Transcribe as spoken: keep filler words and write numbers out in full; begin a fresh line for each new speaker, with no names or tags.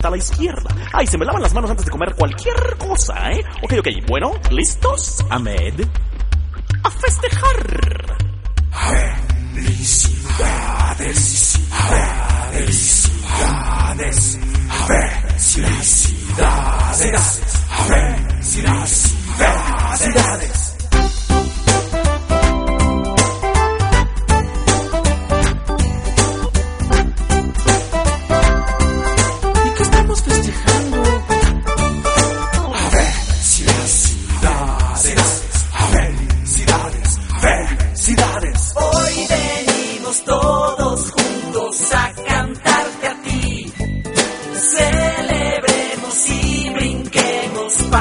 a la izquierda. Ay, se me lavan las manos antes de comer cualquier cosa, ¿eh? Ok, ok, bueno, ¿listos? Ahmed. ¡A festejar!
Felicidades.